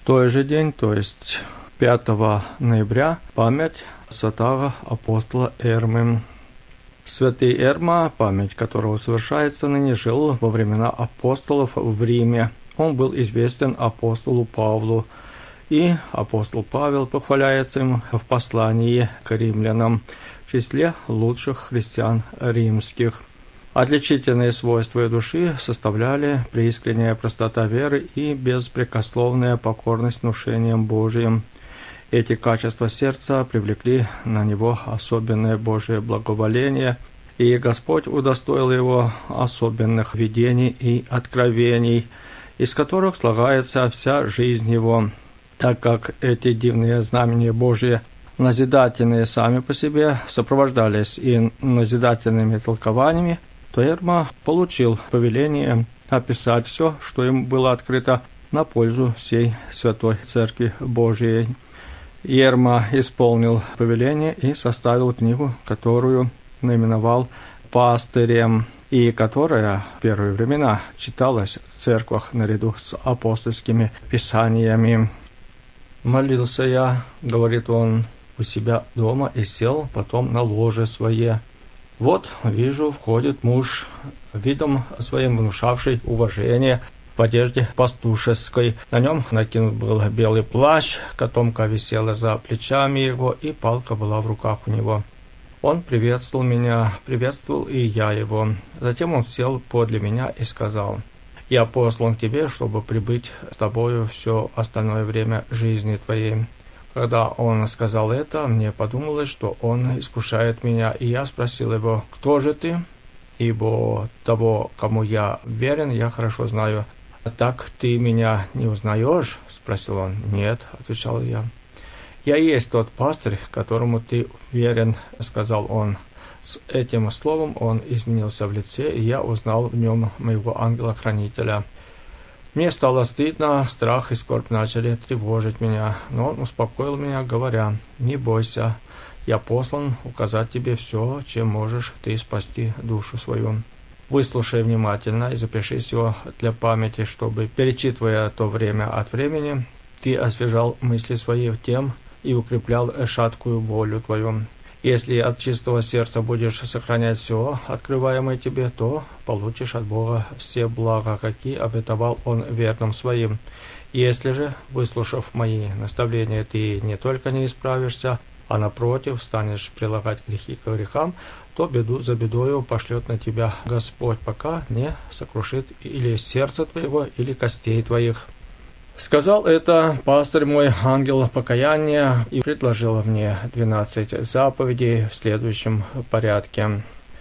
той же день, то есть 5 ноября, память святого апостола Эрмы. Святый Эрма, память которого совершается ныне, жил во времена апостолов в Риме. Он был известен апостолу Павлу, и апостол Павел похваляется им в послании к римлянам в числе лучших христиан римских. Отличительные свойства ее души составляли преискренняя простота веры и беспрекословная покорность внушениям Божиим. Эти качества сердца привлекли на него особенное Божие благоволение, и Господь удостоил его особенных видений и откровений, из которых слагается вся жизнь его. Так как эти дивные знамения Божьи, назидательные сами по себе, сопровождались и назидательными толкованиями, то Эрма получил повеление описать все, что им было открыто на пользу всей Святой Церкви Божией. Эрма исполнил повеление и составил книгу, которую наименовал «Пастырем», и которая в первые времена читалась в церквах наряду с апостольскими писаниями. «Молился я, — говорит он, — у себя дома и сел потом на ложе свое. Вот, вижу, входит муж, видом своим внушавший уважение, в одежде пастушеской. На нем накинут был белый плащ, котомка висела за плечами его, и палка была в руках у него. Он приветствовал меня, приветствовал и я его. Затем он сел подле меня и сказал: «Я послан к тебе, чтобы прибыть с тобою все остальное время жизни твоей». Когда он сказал это, мне подумалось, что он искушает меня, и я спросил его: «Кто же ты?» Ибо того, кому я верен, я хорошо знаю. «Так ты меня не узнаешь?» — спросил он. «Нет», — отвечал я. «Я есть тот пастырь, которому ты верен», — сказал он. С этим словом он изменился в лице, и я узнал в нем моего ангела-хранителя. Мне стало стыдно, страх и скорбь начали тревожить меня, но он успокоил меня, говоря: «Не бойся, я послан указать тебе все, чем можешь ты спасти душу свою. Выслушай внимательно и запиши все для памяти, чтобы, перечитывая то время от времени, ты освежал мысли свои тем и укреплял шаткую волю твою. Если от чистого сердца будешь сохранять все, открываемое тебе, то получишь от Бога все блага, какие обетовал Он верным своим. Если же, выслушав мои наставления, ты не только не исправишься, а напротив станешь прилагать грехи к грехам, то беду за бедою пошлет на тебя Господь, пока не сокрушит или сердце твоего, или костей твоих». Сказал это пастырь мой, ангел покаяния, и предложил мне 12 заповедей в следующем порядке.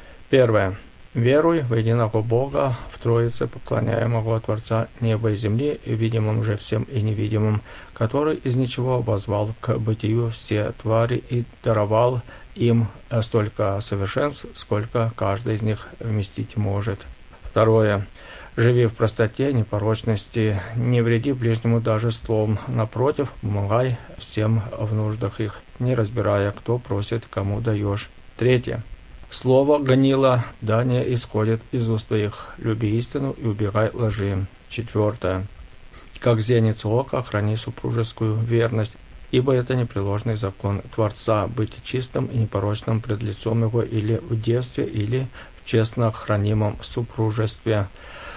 1. Веруй в единого Бога, в Троице поклоняемого Творца неба и земли, видимым же всем и невидимым, который из ничего возвал к бытию все твари и даровал им столько совершенств, сколько каждый из них вместить может. 2. Живи в простоте, непорочности, не вреди ближнему даже словом, напротив, помогай всем в нуждах их, не разбирая, кто просит, кому даешь. 3. Слово гонило, да не исходит из уст твоих, люби истину и убегай лжи. 4. Как зеница ока, храни супружескую верность, ибо это непреложный закон Творца, быть чистым и непорочным пред лицом его или в девстве, или в честно хранимом супружестве.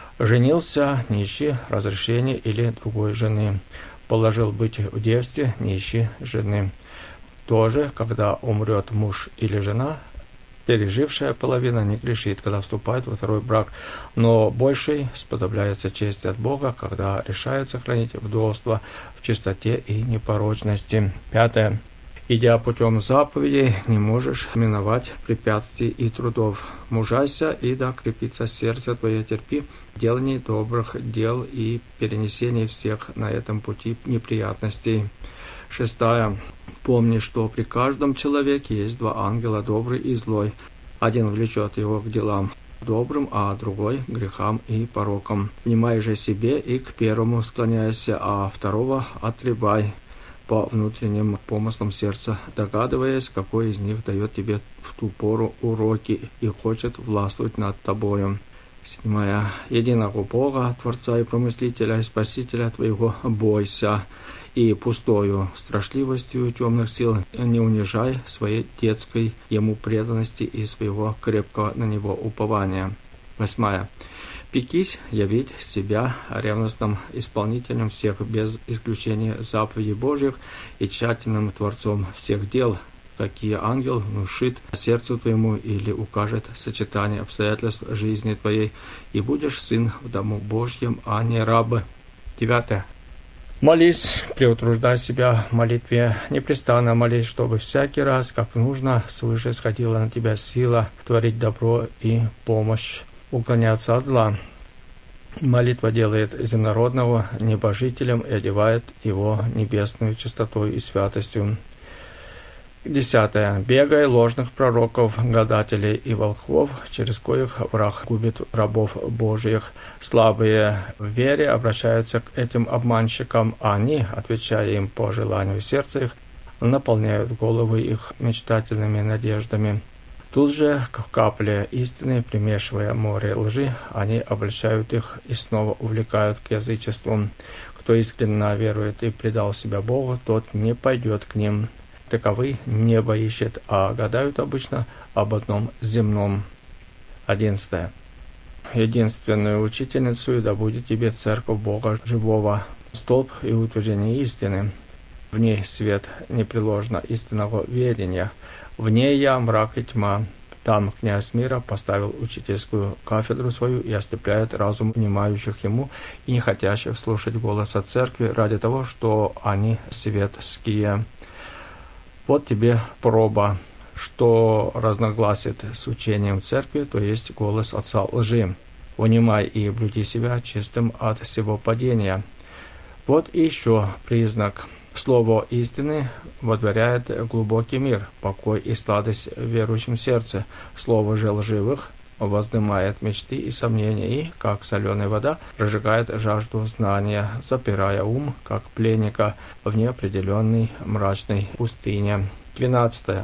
Женился, не ищи разрешения или другой жены. Положил быть в девстве, не ищи жены. Тоже, когда умрет муж или жена, пережившая половина не грешит, когда вступает во второй брак, но больший сподобляется чести от Бога, когда решает сохранить вдовство в чистоте и непорочности. 5. Идя путем заповедей, не можешь миновать препятствий и трудов. Мужайся, и да крепится сердце твое, терпи делание добрых дел и перенесение всех на этом пути неприятностей. 6. Помни, что при каждом человеке есть два ангела, добрый и злой. Один влечет его к делам добрым, а другой — к грехам и порокам. Внимай же себе и к первому склоняйся, а второго отребай по внутренним помыслам сердца, догадываясь, какой из них дает тебе в ту пору уроки и хочет властвовать над тобою. 7. Единого Бога, Творца и Промыслителя и Спасителя твоего бойся, и пустою страшливостью темных сил не унижай своей детской ему преданности и своего крепкого на него упования. 8. Пекись явить себя ревностным исполнителем всех без исключения заповедей Божьих и тщательным творцом всех дел, какие ангел внушит сердцу твоему или укажет сочетание обстоятельств жизни твоей, и будешь сын в дому Божьем, а не раб. 9. Молись, преутруждай себя в молитве, непрестанно молись, чтобы всякий раз, как нужно, свыше сходила на тебя сила творить добро и помощь, уклоняться от зла. Молитва делает земнородного небожителем и одевает его небесную чистотою и святостью. 10. Бегай ложных пророков, гадателей и волхвов, через коих враг губит рабов Божьих. Слабые в вере обращаются к этим обманщикам, а они, отвечая им по желанию сердца их, наполняют головы их мечтательными надеждами. Тут же к капле истины, примешивая море лжи, они обольщают их и снова увлекают к язычеству. Кто искренне верует и предал себя Богу, тот не пойдет к ним. Таковы небо ищет, а гадают обычно об одном земном. 11. Единственную учительницу да будет тебе церковь Бога живого, столб и утверждение истины. В ней свет непреложно истинного ведения. В ней я мрак и тьма. Там князь мира поставил учительскую кафедру свою и ослепляет разум внимающих ему и не хотящих слушать голоса церкви ради того, что они светские. Вот тебе проба, что разногласит с учением церкви, то есть голос отца лжи. Унимай и блюди себя чистым от всего падения. Вот еще признак. Слово истины водворяет глубокий мир, покой и сладость в верующем сердце. Слово же лживых воздымает мечты и сомнения и, как соленая вода, прожигает жажду знания, запирая ум, как пленника в неопределенной мрачной пустыне. 12.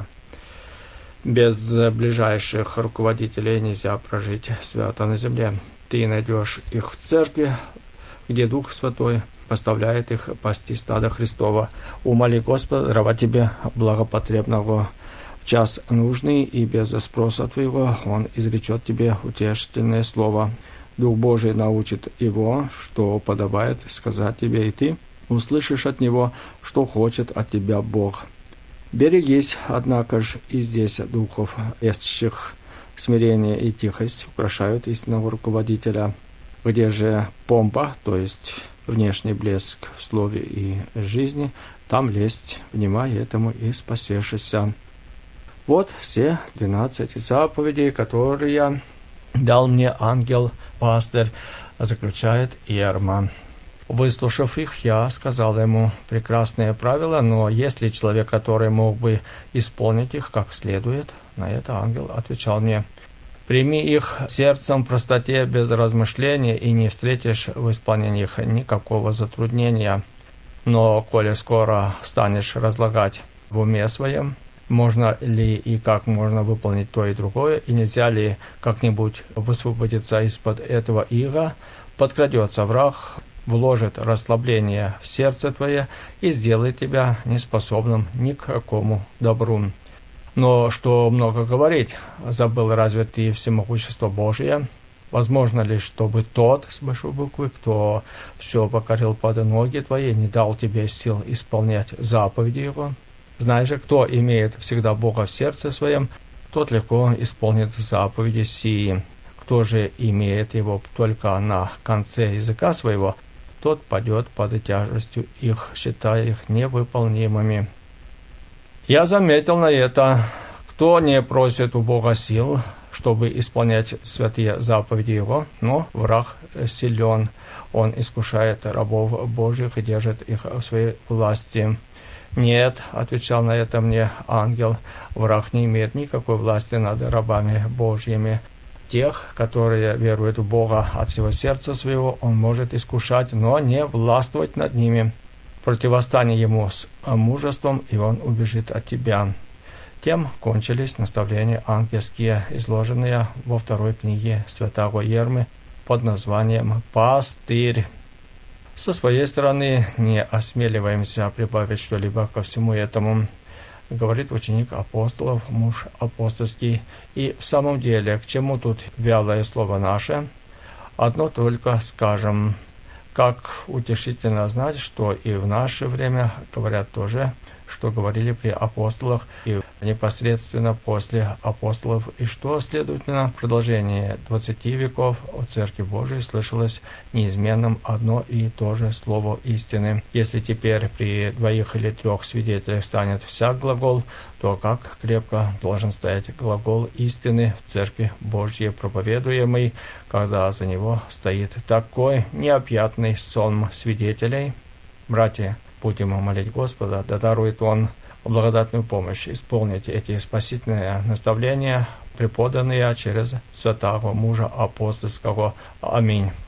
Без ближайших руководителей нельзя прожить свято на земле. Ты найдешь их в церкви, где Дух Святой поставляет их пасти стада Христова. Умоли Господа даровать тебе благопотребного в час нужный, и без спроса твоего Он изречет тебе утешительное слово. Дух Божий научит его, что подобает сказать тебе, и ты услышишь от него, что хочет от тебя Бог. Берегись, однако ж, и здесь духов, ищущих смирение и тихость, украшают истинного руководителя. Где же помпа, то есть внешний блеск в слове и жизни, там лесть, внимай этому и спасешься. Вот все 12 заповедей, которые дал мне ангел-пастырь, заключает Иерма. Выслушав их, я сказал ему: прекрасные правила, но есть ли человек, который мог бы исполнить их как следует? На это ангел отвечал мне: прими их сердцем в простоте, без размышления, и не встретишь в исполнении их никакого затруднения. Но, коли скоро станешь разлагать в уме своем, можно ли и как можно выполнить то и другое, и нельзя ли как-нибудь высвободиться из-под этого ига, подкрадется враг, вложит расслабление в сердце твое и сделает тебя неспособным ни к какому добру. Но что много говорить, забыл разве ты всемогущество Божие? Возможно ли, чтобы тот, с большой буквы, кто все покорил под ноги твои, не дал тебе сил исполнять заповеди его? Знай же, кто имеет всегда Бога в сердце своем, тот легко исполнит заповеди сии. Кто же имеет его только на конце языка своего, тот падет под тяжестью их, считая их невыполнимыми. Я заметил на это: кто не просит у Бога сил, чтобы исполнять святые заповеди Его, но враг силен. Он искушает рабов Божьих и держит их в своей власти. «Нет», — отвечал на это мне ангел, — «враг не имеет никакой власти над рабами Божьими. Тех, которые веруют в Бога от всего сердца своего, он может искушать, но не властвовать над ними. Противостань ему с мужеством, и он убежит от тебя». Тем кончились наставления ангельские, изложенные во второй книге святого Иермы под названием «Пастырь». Со своей стороны не осмеливаемся прибавить что-либо ко всему этому, говорит ученик апостолов, муж апостольский. И в самом деле, к чему тут вялое слово наше? Одно только скажем, как утешительно знать, что и в наше время говорят тоже, что говорили при апостолах и непосредственно после апостолов, и что, следовательно, в продолжении 20 веков о Церкви Божией слышалось неизменным одно и то же слово истины. Если теперь при 2 или 3 свидетелях станет всяк глагол, то как крепко должен стоять глагол истины в Церкви Божьей проповедуемый, когда за него стоит такой необъятный сон свидетелей? Братья, будем молить Господа, да дарует Он благодатную помощь исполнить эти спасительные наставления, преподанные через святого мужа апостольского. Аминь.